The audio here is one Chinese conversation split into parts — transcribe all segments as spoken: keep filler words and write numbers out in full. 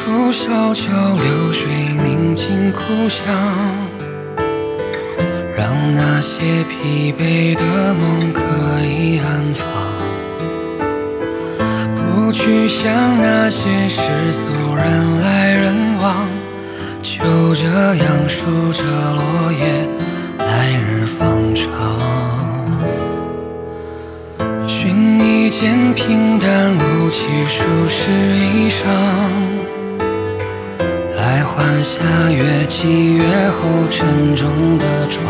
处小桥流水宁静故乡，让那些疲惫的梦可以安放，不去想那些世俗人来人往，就这样数着落叶，来日方长。寻一件平淡无奇舒适衣裳，来换下越积越厚沉重的妆，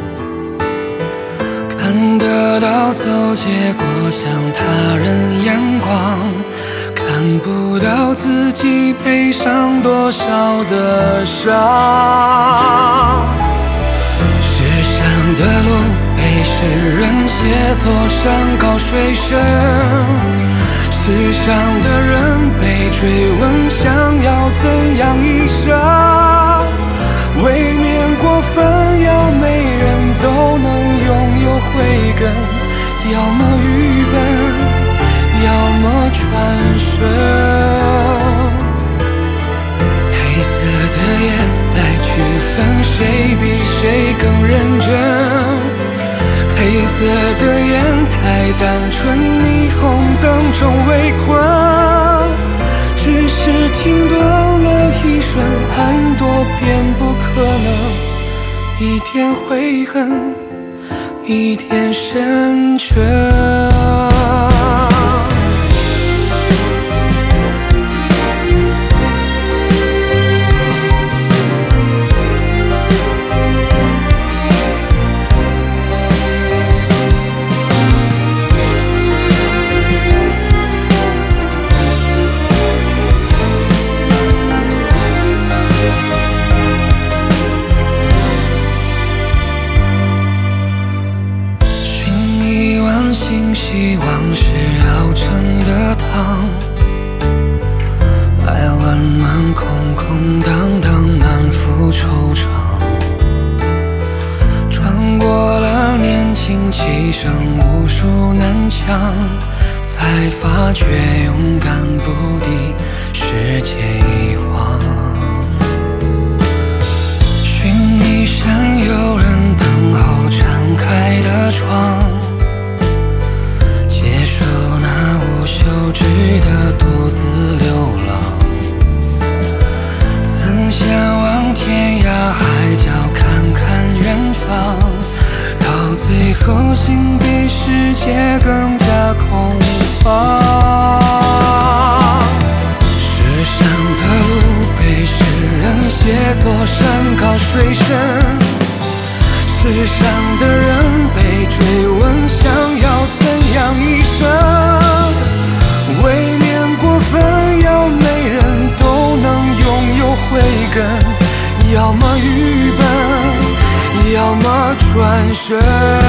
看得到走结果像他人眼光，看不到自己背上多少的伤。世上的路被世人写作山高水深，世上的人被追问想要怎样一生，未免过分，要每人都能拥有慧根，要么愚笨，要么传神。黑色的夜在区分谁比谁更认真，黑色的眼太单纯，霓虹灯中围困，只是停顿了一瞬，很多遍不可能，一点悔恨，一点深沉。新希望是要盛的汤，来温暖空空荡荡满腹惆怅，穿过了年轻气盛无数南墙，才发觉勇敢不敌世界一晃。寻一扇有人等候敞开的窗，结束那无休止的独自流浪，曾向往天涯海角看看远方，到最后心比世界更加空旷。世上的路被世人写作山高水深，世上的人被追问想要怎样一生，未免过分，要每人都能拥有慧根，要么愚笨，要么传神。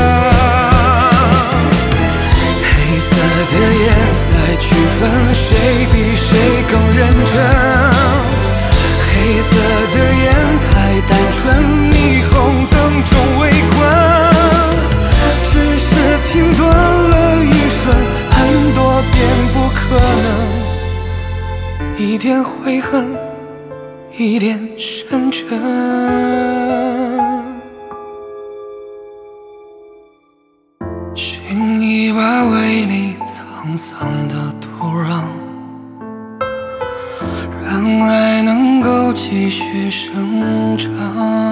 黑色的夜在区分谁比谁更认真，黑色的眼太单纯，霓虹灯中围困，只是停顿了一瞬，很多遍不可能，一点悔恨，一点深沉。寻一把微粒沧桑的土壤，让爱能够继续生长。